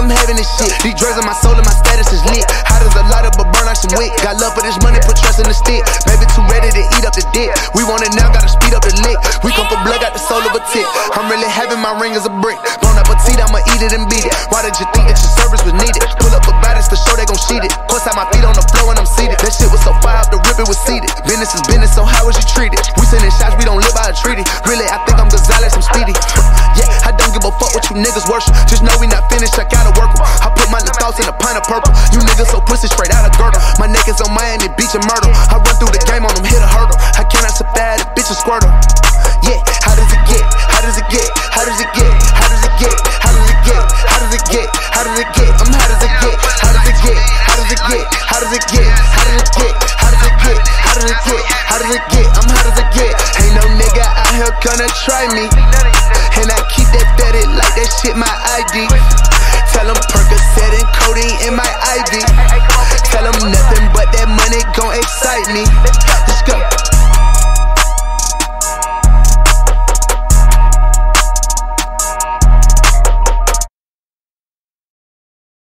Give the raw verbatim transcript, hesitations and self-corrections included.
I'm having this shit. These drugs in my soul and my status is lit. Hot as a lighter, but burn like some wick. Got love for this money, put trust in the stick. Baby too ready to eat up the dick. We want it now, gotta speed up the lick. We come for blood, got the soul of a tick. I'm really having my ring as a brick. Blown up a teeth, I'ma eat it and beat it. Why did you think that your service was needed? Pull up a baddest to show they gon' sheet it. Plus have my feet on the floor when I'm seated. That shit was so fire off the rip, it was seated. Business is business, so how was you treated? We sending shots, we don't live by a treaty. Really, I think I'm Gonzalez, I'm speedy. Yeah, I don't give a fuck what you niggas worship. Just know we not finished, I gotta work em. I put my little thoughts in a pint of purple. You niggas so pussy straight out of girdle. My neck is on Miami Beach and Myrtle. I run through the game on them, hit a hurdle. I cannot survive the bitch and squirt 'em. Yeah, how does it get? How does it get? How does it get? How does it get? How does it get? How does it get? How does it get? I'm how does it get? How does it get? How does it get? How does it get? How does it get? How does it get? How does it get? How does it get? I'm how does it get? Ain't no nigga out here gonna try me. And I keep that fatty like that shit my I D.